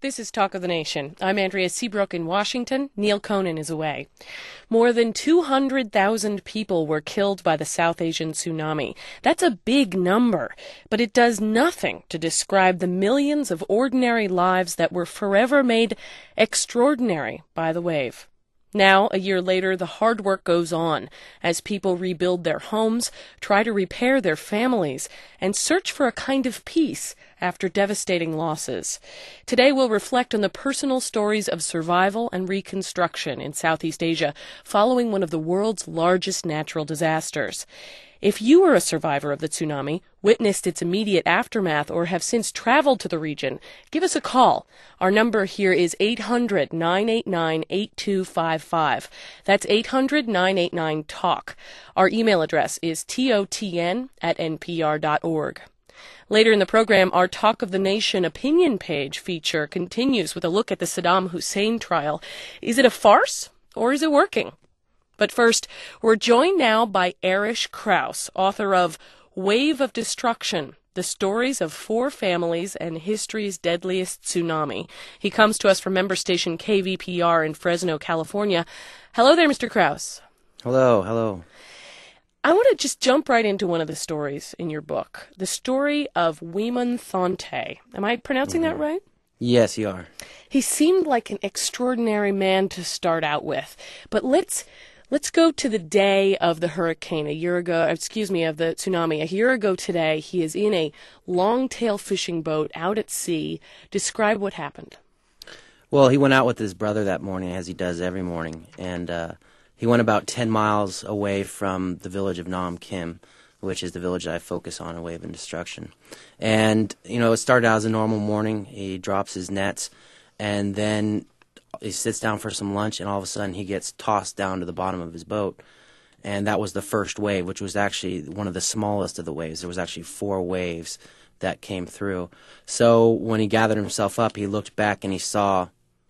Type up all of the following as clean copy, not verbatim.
This is Talk of the Nation. I'm Andrea Seabrook in Washington. Neil Conan is away. More than 200,000 people were killed by the South Asian tsunami. That's a big number, but it does nothing to describe the millions of ordinary lives that were forever made extraordinary by the wave. Now, a year later, the hard work goes on as people rebuild their homes, try to repair their families, and search for a kind of peace after devastating losses. Today, we'll reflect on the personal stories of survival and reconstruction in Southeast Asia following one of the world's largest natural disasters. If you are a survivor of the tsunami, witnessed its immediate aftermath, or have since traveled to the region, give us a call. Our number here is 800-989-8255. That's 800-989-TALK. Our email address is totn@npr.org. Later in the program, our Talk of the Nation opinion page feature continues with a look at the Saddam Hussein trial. Is it a farce, or is it working? But first, we're joined now by Erich Krauss, author of Wave of Destruction, The Stories of Four Families and History's Deadliest Tsunami. He comes to us from member station KVPR in Fresno, California. Hello there, Mr. Krauss. Hello. I want to just jump right into one of the stories in your book, the story of Weemun Thonte. Am I pronouncing that right? Yes, you are. He seemed like an extraordinary man to start out with, but let's go to the day of the hurricane of the tsunami. A year ago today, he is in a long-tail fishing boat out at sea. Describe what happened. Well, he went out with his brother that morning, as he does every morning, and he went about 10 miles away from the village of Nam Kim, which is the village that I focus on in Wave and Destruction. And, it started out as a normal morning. He drops his nets, and then he sits down for some lunch, and all of a sudden he gets tossed down to the bottom of his boat. And that was the first wave, which was actually one of the smallest of the waves. There was actually 4 waves that came through. So when he gathered himself up, he looked back and he saw,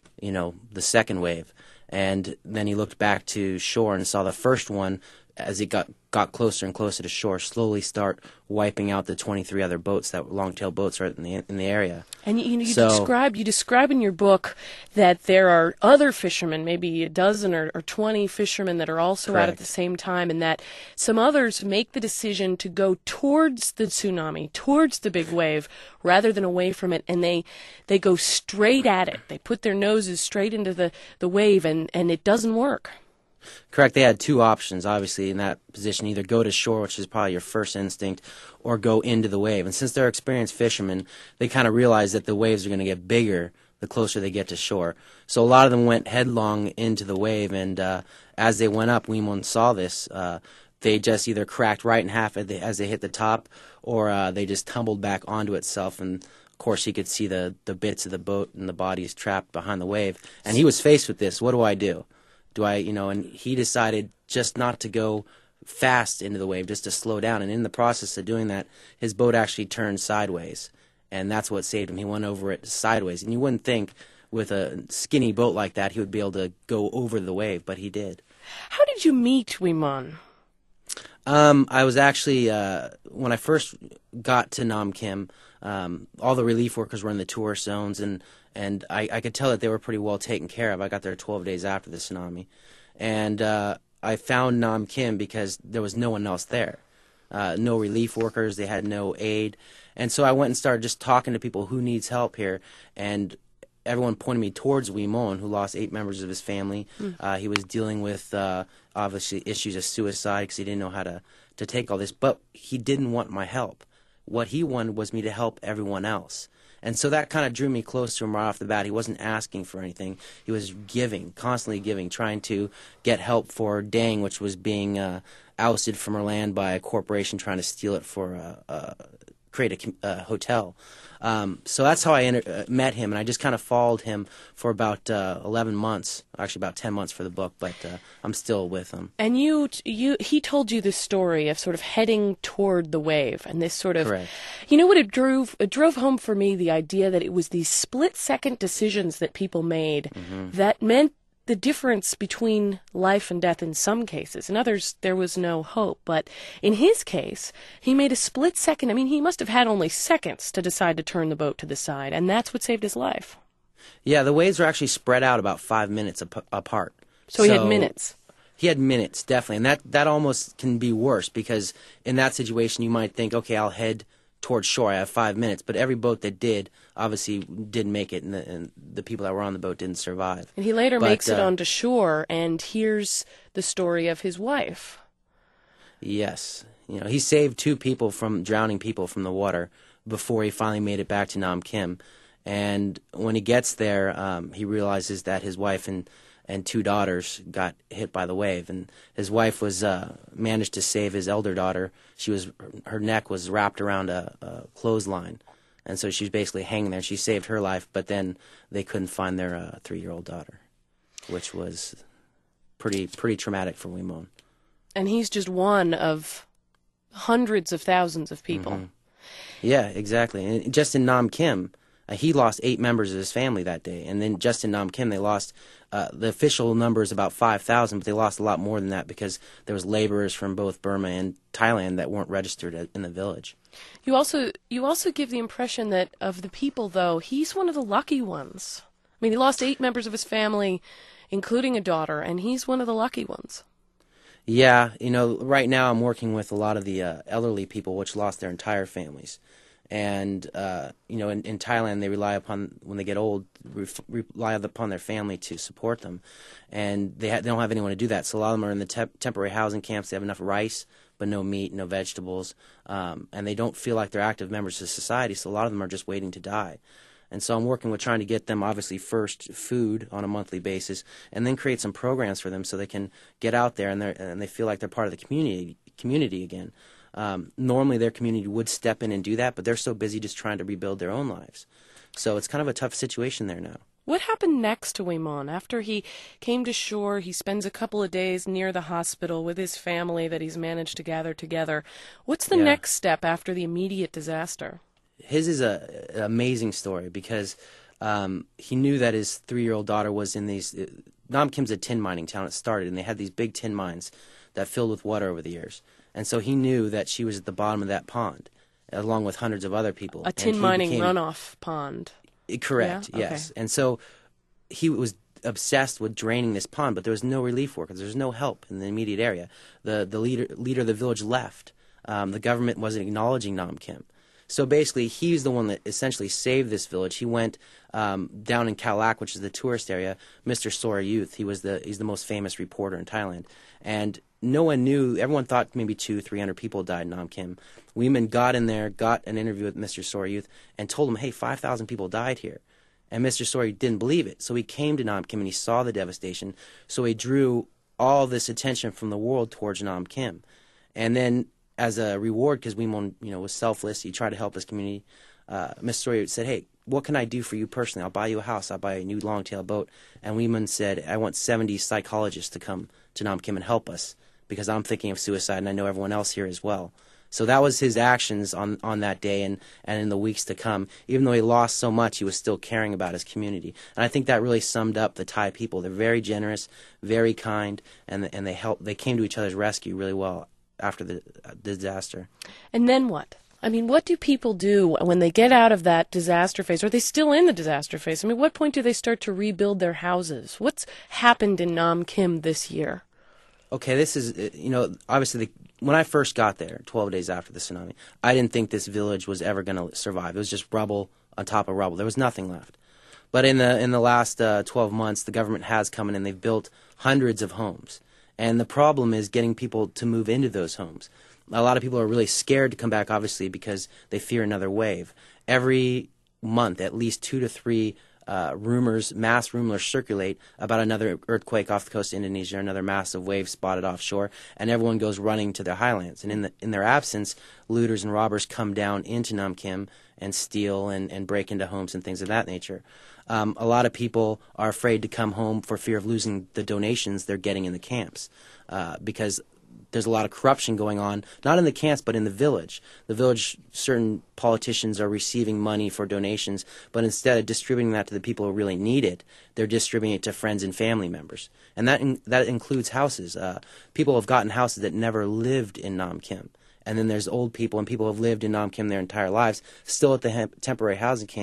the second wave. And then he looked back to shore and saw the first one, as he got closer and closer to shore, slowly start wiping out the 23 other boats, that long-tail boats right in the area. And you describe in your book that there are other fishermen, maybe a dozen or 20 fishermen that are also Correct. out at the same time, and that some others make the decision to go towards the tsunami, towards the big wave, rather than away from it, and they go straight at it. They put their noses straight into the wave, and it doesn't work. Correct. They had 2 options, obviously, in that position. Either go to shore, which is probably your first instinct, or go into the wave. And since they're experienced fishermen, they kind of realize that the waves are going to get bigger the closer they get to shore. So a lot of them went headlong into the wave, and as they went up, Weemun saw this. They just either cracked right in half as they hit the top, or they just tumbled back onto itself. And, of course, he could see the bits of the boat and the bodies trapped behind the wave. And he was faced with this. What do I do? And he decided just not to go fast into the wave, just to slow down. And in the process of doing that, his boat actually turned sideways. And that's what saved him. He went over it sideways. And you wouldn't think with a skinny boat like that he would be able to go over the wave, but he did. How did you meet Weemun? I was actually, when I first got to Nam Kim, all the relief workers were in the tourist zones, and I could tell that they were pretty well taken care of. I got there 12 days after the tsunami. And I found Nam Kim because there was no one else there. No relief workers. They had no aid. And so I went and started just talking to people who needs help here. And everyone pointed me towards Weemun, who lost 8 members of his family. He was dealing with, obviously, issues of suicide because he didn't know how to take all this. But he didn't want my help. What he wanted was me to help everyone else. And so that kind of drew me close to him right off the bat. He wasn't asking for anything. He was giving, constantly giving, trying to get help for Dang, which was being ousted from her land by a corporation trying to steal it for create a hotel. So that's how I met him, and I just kind of followed him for about 11 months, actually about 10 months for the book, but I'm still with him. And he told you this story of sort of heading toward the wave, and this sort of, Correct. What it drove home for me, the idea that it was these split-second decisions that people made that meant the difference between life and death in some cases. In others, there was no hope. But in his case, he made a split second. I mean, he must have had only seconds to decide to turn the boat to the side, and that's what saved his life. Yeah, the waves were actually spread out about 5 minutes apart. So he had minutes. He had minutes, definitely. And that almost can be worse because in that situation you might think, okay, I'll head towards shore. I have 5 minutes. But every boat that did obviously didn't make it, and the people that were on the boat didn't survive. And he later makes it onto shore and hears the story of his wife. Yes. He saved 2 people from drowning people from the water before he finally made it back to Nam Kim. And when he gets there, he realizes that his wife and 2 daughters got hit by the wave, and his wife was managed to save his elder daughter. Her neck was wrapped around a clothesline, and so she was basically hanging there. She saved her life, but then they couldn't find their 3-year-old daughter, which was pretty traumatic for Wimon. And he's just one of hundreds of thousands of people. Mm-hmm. Yeah, exactly. And just in Nam Kim, he lost 8 members of his family that day. And then just in Nam Kim, they lost, the official number is about 5,000, but they lost a lot more than that because there was laborers from both Burma and Thailand that weren't registered in the village. You also give the impression that of the people, though, he's one of the lucky ones. I mean, he lost 8 members of his family, including a daughter, and he's one of the lucky ones. Yeah, right now I'm working with a lot of the elderly people which lost their entire families. And, in Thailand, they rely upon, when they get old, rely upon their family to support them. And they don't have anyone to do that. So a lot of them are in the temporary housing camps. They have enough rice, but no meat, no vegetables. And they don't feel like they're active members of society. So a lot of them are just waiting to die. And so I'm working with trying to get them, obviously, first food on a monthly basis, and then create some programs for them so they can get out there and they feel like they're part of the community again. Normally their community would step in and do that, but they're so busy just trying to rebuild their own lives. So it's kind of a tough situation there now. What happened next to Wimon? After he came to shore, he spends a couple of days near the hospital with his family that he's managed to gather together. What's the next step after the immediate disaster? His is an amazing story because he knew that his 3-year-old daughter was in these... Nam Kim's a tin mining town. It started, and they had these big tin mines that filled with water over the years. And so he knew that she was at the bottom of that pond, along with hundreds of other people. A tin mining runoff pond. Correct, yeah? yes. Okay. And so he was obsessed with draining this pond, but there was no relief workers. There was no help in the immediate area. The leader of the village left. The government wasn't acknowledging Nam Kim. So basically, he's the one that essentially saved this village. He went down in Khao Lak, which is the tourist area. Mr. Sorayoth, he's the most famous reporter in Thailand, and no one knew. Everyone thought maybe 200-300 people died in Nam Kim. Weeman got in there, got an interview with Mr. Sorayoth, and told him, "Hey, 5,000 people died here." And Mr. Sorayoth didn't believe it, so he came to Nam Kim and he saw the devastation. So he drew all this attention from the world towards Nam Kim, and then, as a reward, because Wimon, was selfless, he tried to help his community. Mr. Sorayoth said, "Hey, what can I do for you personally? I'll buy you a house. I'll buy you a new long-tail boat." And Wimon said, "I want 70 psychologists to come to Nam Kim and help us because I'm thinking of suicide and I know everyone else here as well." So that was his actions on that day and in the weeks to come. Even though he lost so much, he was still caring about his community. And I think that really summed up the Thai people. They're very generous, very kind, and they came to each other's rescue really well after the disaster. And then what? I mean, what do people do when they get out of that disaster phase? Are they still in the disaster phase? I mean, what point do they start to rebuild their houses? What's happened in Nam Kim this year? Okay, this is, obviously, when I first got there, 12 days after the tsunami, I didn't think this village was ever going to survive. It was just rubble on top of rubble. There was nothing left. But in the last 12 months, the government has come in and they've built hundreds of homes. And the problem is getting people to move into those homes. A lot of people are really scared to come back, obviously, because they fear another wave. Every month, at least 2 to 3 mass rumors circulate about another earthquake off the coast of Indonesia, another massive wave spotted offshore, and everyone goes running to their highlands. And in their absence, looters and robbers come down into Nam Kim and steal and break into homes and things of that nature. A lot of people are afraid to come home for fear of losing the donations they're getting in the camps because there's a lot of corruption going on, not in the camps, but in the village. The village, certain politicians are receiving money for donations, but instead of distributing that to the people who really need it, they're distributing it to friends and family members. And that includes houses. People have gotten houses that never lived in Nam Kim. And then there's old people and people who have lived in Nam Kim their entire lives, still at the temporary housing camps,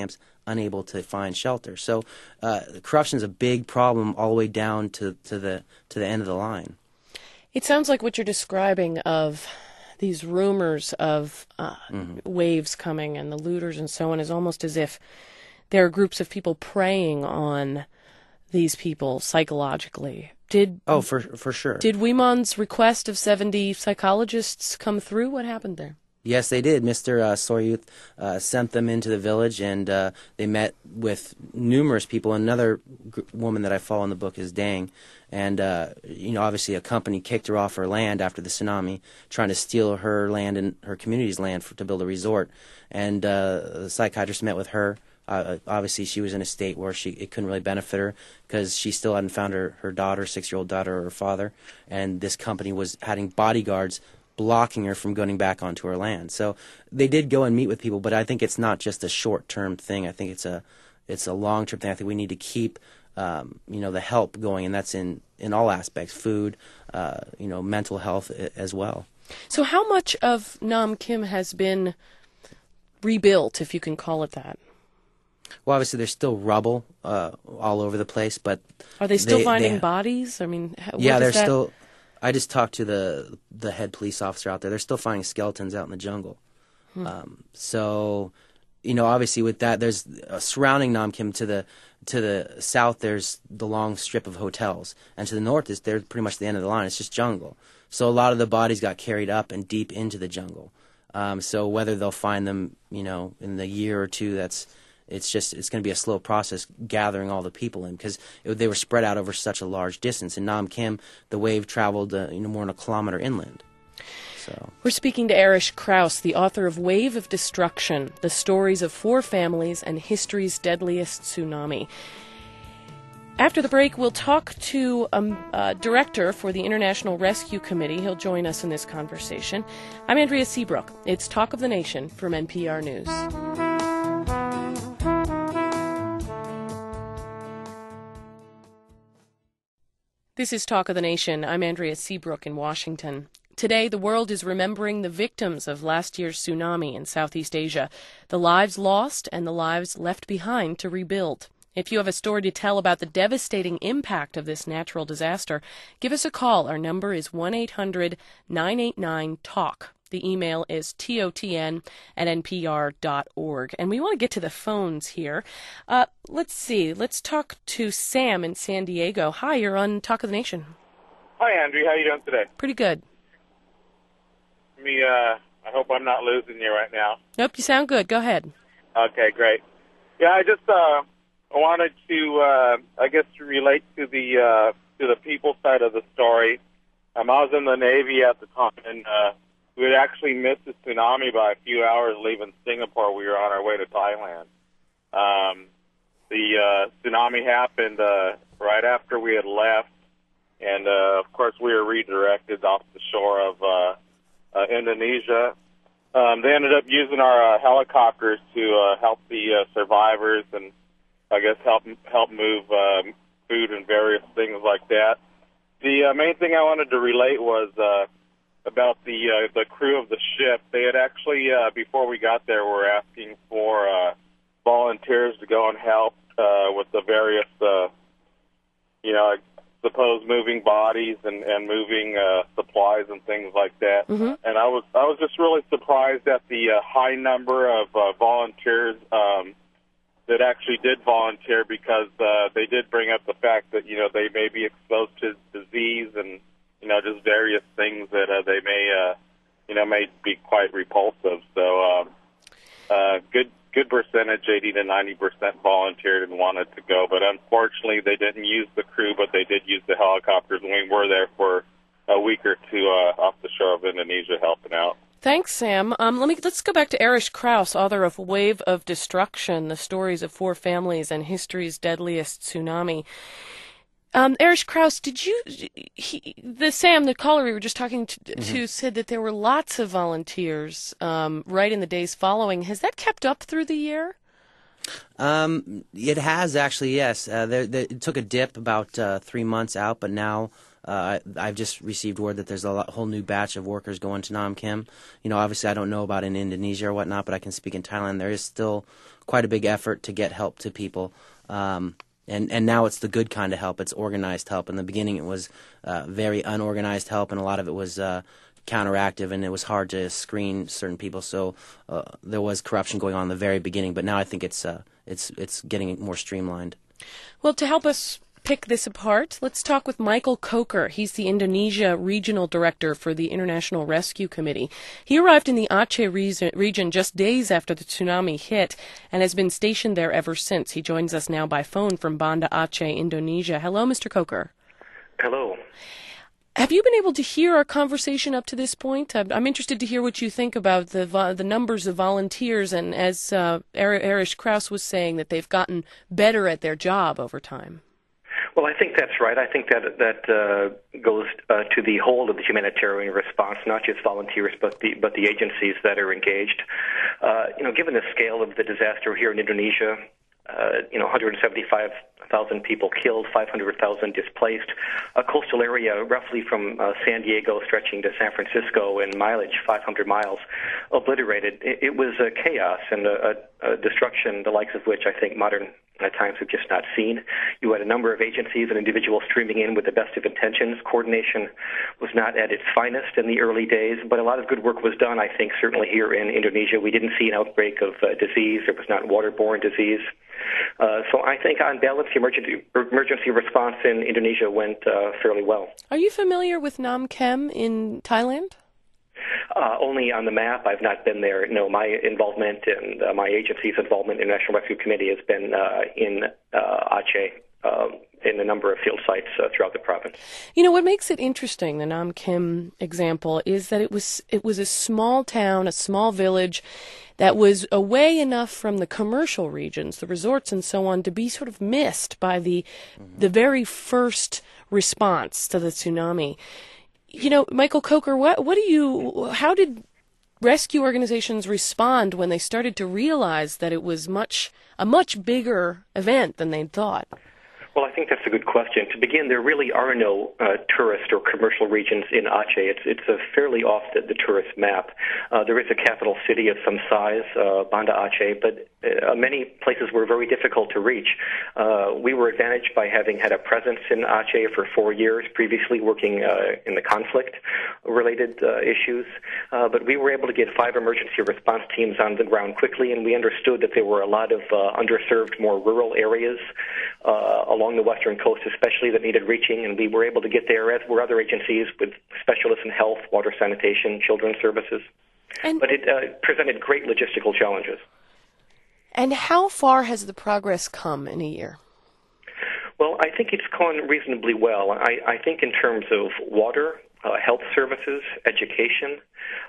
unable to find shelter. So corruption is a big problem all the way down to the end of the line. It sounds like what you're describing of these rumors of waves coming and the looters and so on is almost as if there are groups of people preying on these people psychologically. For sure. Did Wimon's request of 70 psychologists come through? What happened there? Yes, they did. Mr. Soryuth sent them into the village, and they met with numerous people. Another woman that I follow in the book is Dang, and obviously a company kicked her off her land after the tsunami, trying to steal her land and her community's land to build a resort. And the psychiatrist met with her. Obviously, she was in a state where it couldn't really benefit her because she still hadn't found her daughter, 6-year-old daughter, or her father, and this company was having bodyguards blocking her from going back onto her land. So they did go and meet with people, but I think it's not just a short-term thing. I think it's a long-term thing. I think we need to keep the help going, and that's in all aspects, food, mental health as well. So how much of Nam Kim has been rebuilt, if you can call it that? Well, obviously there's still rubble all over the place, but are they still finding bodies? I mean, they're still. I just talked to the head police officer out there. They're still finding skeletons out in the jungle. So, obviously with that, there's surrounding Nam Kim to the south. There's the long strip of hotels, and to the north they're pretty much the end of the line. It's just jungle. So a lot of the bodies got carried up and deep into the jungle. So whether they'll find them, in the year or two, it's going to be a slow process gathering all the people in because they were spread out over such a large distance. In Nam Kim, the wave traveled more than a kilometer inland. So we're speaking to Erich Krauss, the author of Wave of Destruction: The Stories of 4 Families and History's Deadliest Tsunami. After the break, we'll talk to a director for the International Rescue Committee. He'll join us in this conversation. I'm Andrea Seabrook. It's Talk of the Nation from NPR News. This is Talk of the Nation. I'm Andrea Seabrook in Washington. Today, the world is remembering the victims of last year's tsunami in Southeast Asia, the lives lost and the lives left behind to rebuild. If you have a story to tell about the devastating impact of this natural disaster, give us a call. Our number is 1-800-989-TALK. The email is totn@npr.org. And we want to get to the phones here. Let's see. Let's talk to Sam in San Diego. Hi, you're on Talk of the Nation. Hi, Andrew. How are you doing today? Pretty good. I hope I'm not losing you right now. Nope, you sound good. Go ahead. Okay, great. Yeah, I just wanted to, relate to the people side of the story. I was in the Navy at the time, and we had actually missed the tsunami by a few hours leaving Singapore. We were on our way to Thailand. The tsunami happened right after we had left, and of course we were redirected off the shore of Indonesia. They ended up using our helicopters to help the survivors and I guess help move food and various things like that. The main thing I wanted to relate was about the crew of the ship. They had actually, before we got there, were asking for volunteers to go and help with the various, I suppose, moving bodies and moving supplies and things like that. Mm-hmm. And I was just really surprised at the high number of volunteers that actually did volunteer because they did bring up the fact that they may be exposed to disease and just various things that they may be quite repulsive. So good percentage, 80 to 90% volunteered and wanted to go. But unfortunately, they didn't use the crew, but they did use the helicopters, and we were there for a week or two off the shore of Indonesia helping out. Thanks, Sam. Let's go back to Erich Krauss, author of Wave of Destruction: The Stories of 4 Families and History's Deadliest Tsunami. Erich Krauss, the caller we were just talking to said that there were lots of volunteers right in the days following. Has that kept up through the year? It has actually, yes. It took a dip about 3 months out, but now I've just received word that there's a whole new batch of workers going to Nam Kim. Obviously I don't know about in Indonesia or whatnot, but I can speak in Thailand. There is still quite a big effort to get help to people. And now it's the good kind of help. It's organized help. In the beginning it was very unorganized help, and a lot of it was counteractive, and it was hard to screen certain people. So there was corruption going on in the very beginning, but now I think it's getting more streamlined. Well, to help us pick this apart, let's talk with Michael Coker. He's the Indonesia Regional Director for the International Rescue Committee. He arrived in the Aceh region just days after the tsunami hit and has been stationed there ever since. He joins us now by phone from Banda Aceh, Indonesia. Hello, Mr. Coker. Hello. Have you been able to hear our conversation up to this point? I'm interested to hear what you think about the numbers of volunteers, and as Erich Krause was saying, that they've gotten better at their job over time. Well, I think that's right. I think that goes to the whole of the humanitarian response, not just volunteers, but the agencies that are engaged. Given the scale of the disaster here in Indonesia, 175,000 people killed, 500,000 displaced, a coastal area roughly from San Diego stretching to San Francisco in mileage, 500 miles, obliterated. It was a chaos and a destruction the likes of which I think modern times have just not seen. You had a number of agencies and individuals streaming in with the best of intentions. Coordination was not at its finest in the early days, but a lot of good work was done, I think, certainly here in Indonesia. We didn't see an outbreak of disease. There was not waterborne disease. So I think, on balance, the emergency response in Indonesia went fairly well. Are you familiar with Nam Kem in Thailand? Only on the map. I've not been there. No, my involvement and my agency's involvement in the National Rescue Committee has been in Aceh, in a number of field sites throughout the province. What makes it interesting, the Nam Kim example, is that it was a small town, a small village that was away enough from the commercial regions, the resorts and so on, to be sort of missed by the very first response to the tsunami. Michael Coker, how did rescue organizations respond when they started to realize that it was a much bigger event than they'd thought? Well, I think that's a good question. To begin, there really are no tourist or commercial regions in Aceh. It's fairly off the tourist map. There is a capital city of some size, Banda Aceh, but many places were very difficult to reach. We were advantaged by having had a presence in Aceh for 4 years, previously working in the conflict-related issues. But we were able to get 5 emergency response teams on the ground quickly, and we understood that there were a lot of underserved, more rural areas along the western coast, especially, that needed reaching, and we were able to get there, as were other agencies with specialists in health, water sanitation, children's services. But it presented great logistical challenges. And how far has the progress come in a year? Well, I think it's gone reasonably well. I think in terms of water, health services, education,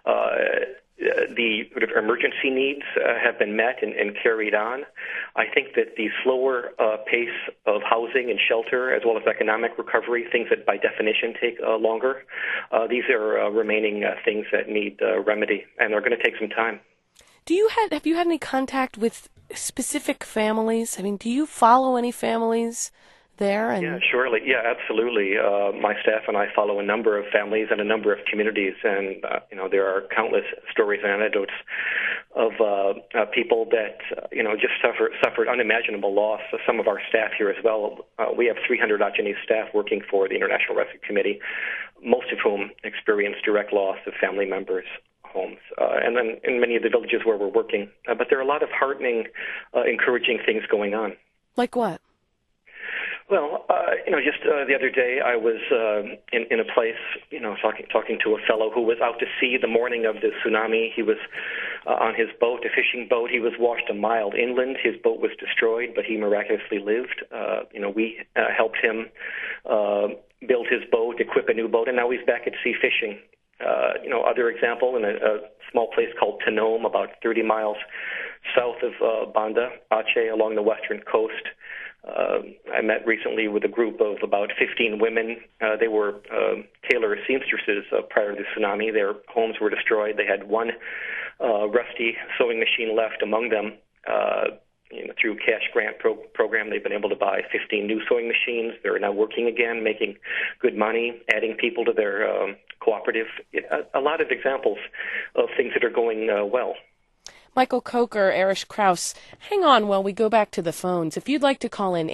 the sort of emergency needs have been met and carried on. I think that the slower pace of housing and shelter, as well as economic recovery, things that by definition take longer, these are remaining things that need remedy, and they're going to take some time. Have you had any contact with specific families? I mean, do you follow any families there? Yeah, surely. Yeah, absolutely. My staff and I follow a number of families and a number of communities, and there are countless stories and anecdotes of people that just suffered unimaginable loss. Some of our staff here as well. We have 300 Achenese staff working for the International Rescue Committee, most of whom experienced direct loss of family members, homes, and then in many of the villages where we're working. But there are a lot of heartening, encouraging things going on. Like what? Well, just the other day I was in a place, talking to a fellow who was out to sea the morning of the tsunami. He was on his boat, a fishing boat. He was washed a mile inland. His boat was destroyed, but he miraculously lived. We helped him build his boat, equip a new boat, and now he's back at sea fishing. Other example, in a small place called Tanom, about 30 miles south of Banda Aceh, along the western coast. I met recently with a group of about 15 women. They were tailor seamstresses prior to the tsunami. Their homes were destroyed. They had one rusty sewing machine left among them. through cash grant program, they've been able to buy 15 new sewing machines. They're now working again, making good money, adding people to their cooperative. A lot of examples of things that are going well. Michael Coker, Erich Krause, hang on while we go back to the phones. If you'd like to call in,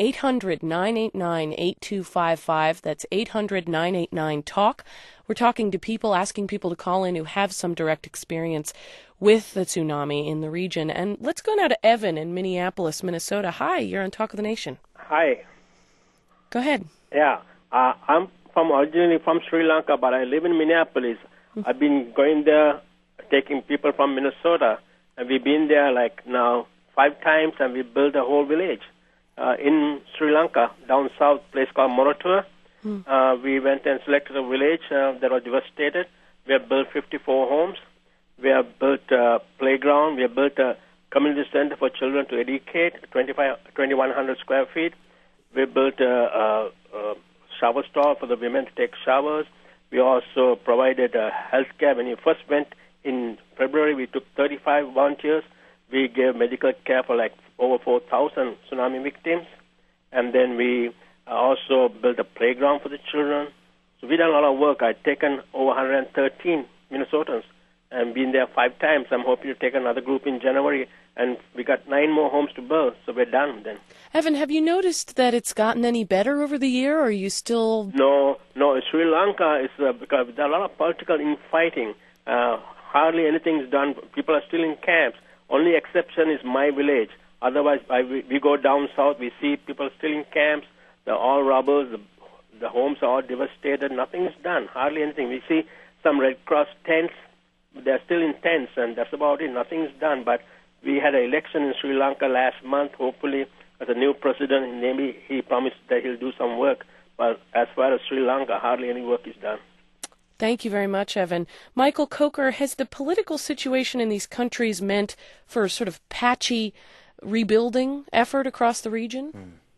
800-989-8255. That's 800-989-TALK. We're talking to people, asking people to call in who have some direct experience with the tsunami in the region. And let's go now to Evan in Minneapolis, Minnesota. Hi, you're on Talk of the Nation. Hi. Go ahead. Yeah, I'm originally from Sri Lanka, but I live in Minneapolis. I've been going there, taking people from Minnesota. And we've been there now 5 times, and we built a whole village in Sri Lanka, down south, place called Morotua. We went and selected a village that was devastated. We have built 54 homes. We have built a playground. We have built a community center for children to educate, 2,100 square feet. We built a shower stall for the women to take showers. We also provided health care. When you first went in February, we took 35 volunteers. We gave medical care for over 4,000 tsunami victims. And then we also built a playground for the children. So we done a lot of work. I've taken over 113 Minnesotans and been there 5 times. I'm hoping to take another group in January. And we got 9 more homes to build, so we're done then. Evan, have you noticed that it's gotten any better over the year, or are you still... No. Sri Lanka is because there's a lot of political infighting. Hardly anything is done. People are still in camps. Only exception is my village. Otherwise, we go down south, we see people still in camps. They're all robbers. The homes are all devastated. Nothing is done. Hardly anything. We see some Red Cross tents. They're still in tents, and that's about it. Nothing is done. But we had an election in Sri Lanka last month. Hopefully, as a new president, maybe he promised that he'll do some work. But as far as Sri Lanka, hardly any work is done. Thank you very much, Evan. Michael Coker, has the political situation in these countries meant for a sort of patchy rebuilding effort across the region?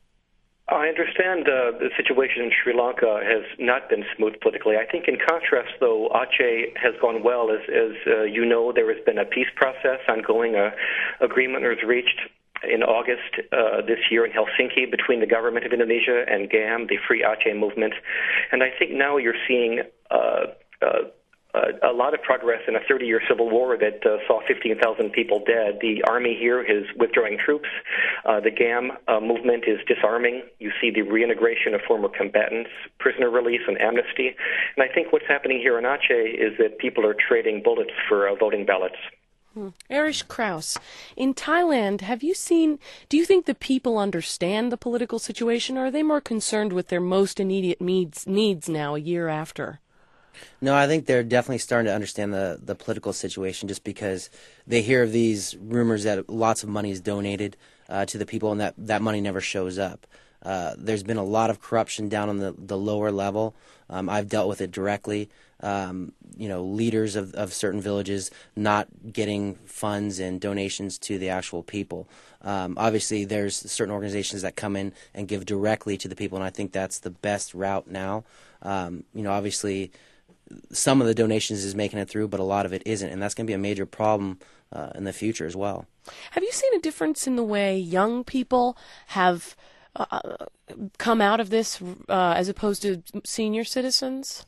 I understand the situation in Sri Lanka has not been smooth politically. I think in contrast, though, Aceh has gone well. As you know, there has been a peace process ongoing. Agreement was reached in August this year in Helsinki between the government of Indonesia and GAM, the Free Aceh movement. And I think now you're seeing a lot of progress in a 30-year civil war that saw 15,000 people dead. The army here is withdrawing troops. The GAM movement is disarming. You see the reintegration of former combatants, prisoner release, and amnesty. And I think what's happening here in Aceh is that people are trading bullets for voting ballots. Erich Krause, in Thailand, do you think the people understand the political situation, or are they more concerned with their most immediate needs now, a year after? No, I think they're definitely starting to understand the political situation, just because they hear of these rumors that lots of money is donated to the people, and that money never shows up. There's been a lot of corruption down on the lower level. I've dealt with it directly. Leaders of certain villages not getting funds and donations to the actual people. Obviously, there's certain organizations that come in and give directly to the people, and I think that's the best route now. Obviously, some of the donations is making it through, but a lot of it isn't, and that's going to be a major problem in the future as well. Have you seen a difference in the way young people have come out of this as opposed to senior citizens?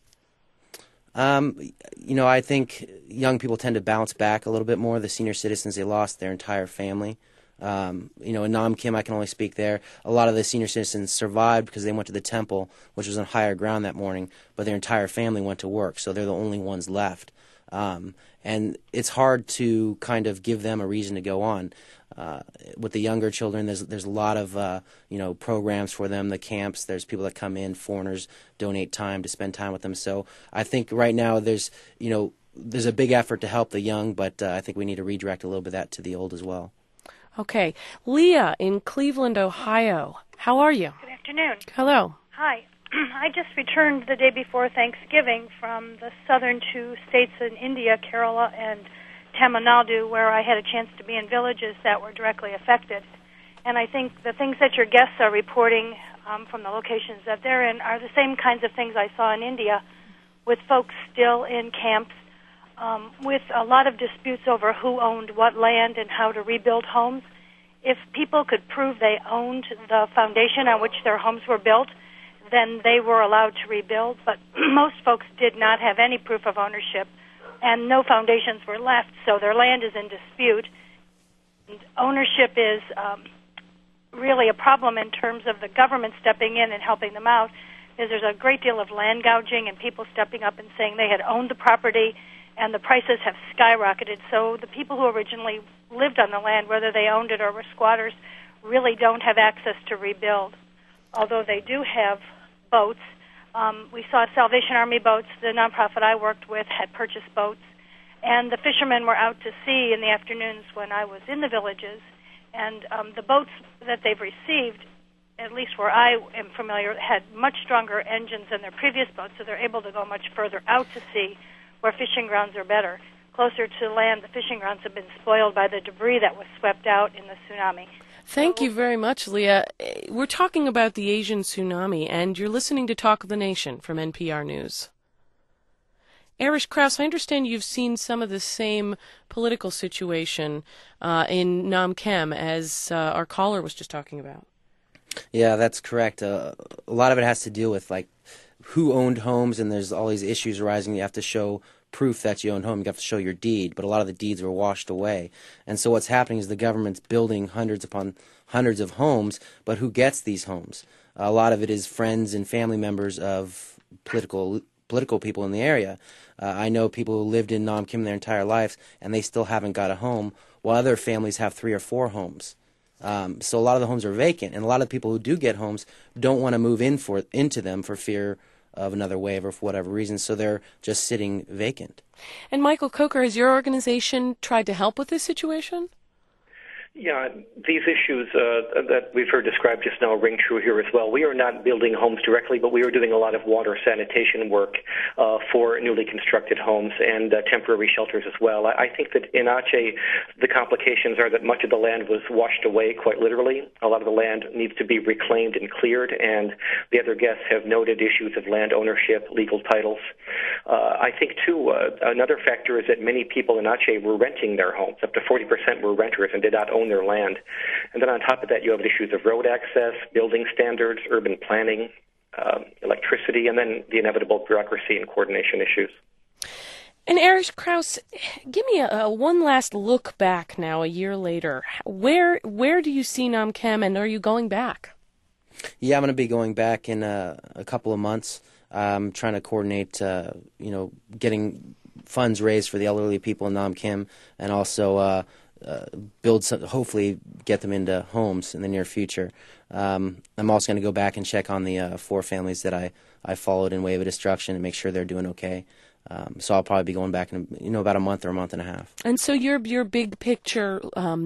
I think young people tend to bounce back a little bit more. The senior citizens, they lost their entire family. In Nam Kim, I can only speak there. A lot of the senior citizens survived because they went to the temple, which was on higher ground that morning, but their entire family went to work, so they're the only ones left. And it's hard to kind of give them a reason to go on. With the younger children, there's a lot of programs for them, the camps. There's people that come in, foreigners donate time to spend time with them. So I think right now there's a big effort to help the young, but I think we need to redirect a little bit of that to the old as well. Okay. Leah in Cleveland, Ohio. How are you? Good afternoon. Hello. Hi. I just returned the day before Thanksgiving from the southern 2 states in India, Kerala and Tamil Nadu, where I had a chance to be in villages that were directly affected. And I think the things that your guests are reporting from the locations that they're in are the same kinds of things I saw in India, with folks still in camps, with a lot of disputes over who owned what land and how to rebuild homes. if people could prove they owned the foundation on which their homes were built, then they were allowed to rebuild. But most folks did not have any proof of ownership, and no foundations were left, so their land is in dispute. And ownership is really a problem in terms of the government stepping in and helping them out. There's a great deal of land gouging and people stepping up and saying they had owned the property, and the prices have skyrocketed. So the people who originally lived on the land, whether they owned it or were squatters, really don't have access to rebuild, although they do have boats. We saw Salvation Army boats. The nonprofit I worked with had purchased boats, and the fishermen were out to sea in the afternoons when I was in the villages, and the boats that they've received, at least where I am familiar, had much stronger engines than their previous boats, so they're able to go much further out to sea where fishing grounds are better. Closer to land, the fishing grounds have been spoiled by the debris that was swept out in the tsunami. Thank you very much, Leah. We're talking about the Asian tsunami, and you're listening to Talk of the Nation from NPR News. Erich Krauss, I understand you've seen some of the same political situation in Nam Kem as our caller was just talking about. Yeah, that's correct. A lot of it has to do with like who owned homes, and there's all these issues arising. You have to show proof that you owned home. You have to show your deed, but a lot of the deeds were washed away. And so what's happening is the government's building hundreds upon hundreds of homes, but who gets these homes? A lot of it is friends and family members of political people in the area. I know people who lived in Nam Kim their entire lives, and they still haven't got a home, while other families have 3 or 4 homes. So a lot of the homes are vacant, and a lot of people who do get homes don't want to move into them for fear of another wave or for whatever reason, so they're just sitting vacant. And Michael Coker, has your organization tried to help with this situation? Yeah, these issues that we've heard described just now ring true here as well. We are not building homes directly, but we are doing a lot of water sanitation work for newly constructed homes and temporary shelters as well. I think that in Aceh, the complications are that much of the land was washed away, quite literally. A lot of the land needs to be reclaimed and cleared, and the other guests have noted issues of land ownership, legal titles. I think, too, another factor is that many people in Aceh were renting their homes. Up to 40% were renters and did not own their land. And then on top of that, you have issues of road access, building standards, urban planning, electricity, and then the inevitable bureaucracy and coordination issues. And Erich Krauss, give me a one last look back now, a year later. Where do you see Nam Kem, and are you going back? Yeah, I'm going to be going back in a couple of months. I'm trying to coordinate, getting funds raised for the elderly people in Nam Kim, and also hopefully get them into homes in the near future. I'm also going to go back and check on the 4 families that I followed in Wave of Destruction and make sure they're doing okay. So I'll probably be going back in about a month or a month and a half. And so your big picture,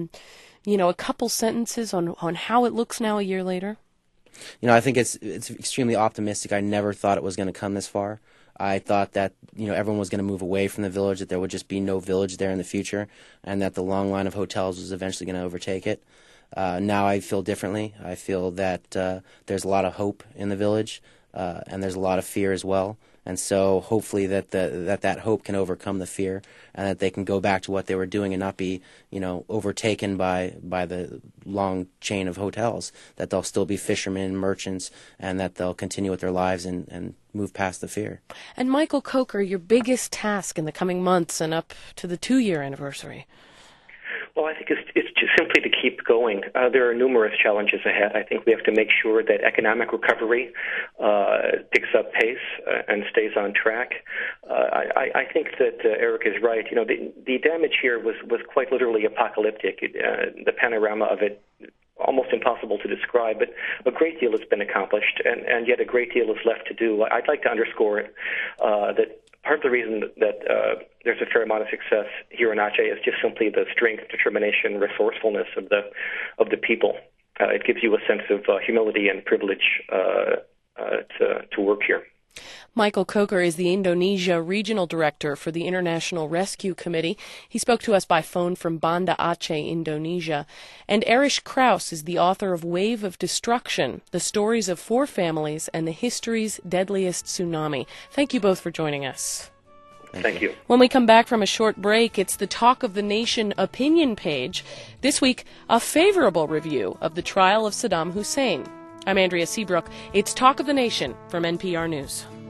a couple sentences on how it looks now a year later? I think it's extremely optimistic. I never thought it was going to come this far. I thought that everyone was going to move away from the village, that there would just be no village there in the future, and that the long line of hotels was eventually going to overtake it. Now I feel differently. I feel that there's a lot of hope in the village, and there's a lot of fear as well. And so hopefully that hope can overcome the fear, and that they can go back to what they were doing and not be overtaken by the long chain of hotels. That they'll still be fishermen, merchants, and that they'll continue with their lives and move past the fear. And Michael Coker, your biggest task in the coming months and up to the 2-year anniversary? Well, I think it's just simply to keep going. There are numerous challenges ahead. I think we have to make sure that economic recovery picks up pace and stays on track. I think that Eric is right. The damage here was quite literally apocalyptic. The panorama of it, almost impossible to describe, but a great deal has been accomplished, and yet a great deal is left to do. I'd like to underscore that part of the reason that there's a fair amount of success here in Aceh is just simply the strength, determination, resourcefulness of the people. It gives you a sense of humility and privilege to work here. Michael Coker is the Indonesia Regional Director for the International Rescue Committee. He spoke to us by phone from Banda Aceh, Indonesia. And Erich Krauss is the author of Wave of Destruction, The Stories of 4 Families and the History's Deadliest Tsunami. Thank you both for joining us. Thank you. When we come back from a short break, it's the Talk of the Nation opinion page. This week, a favorable review of the trial of Saddam Hussein. I'm Andrea Seabrook. It's Talk of the Nation from NPR News.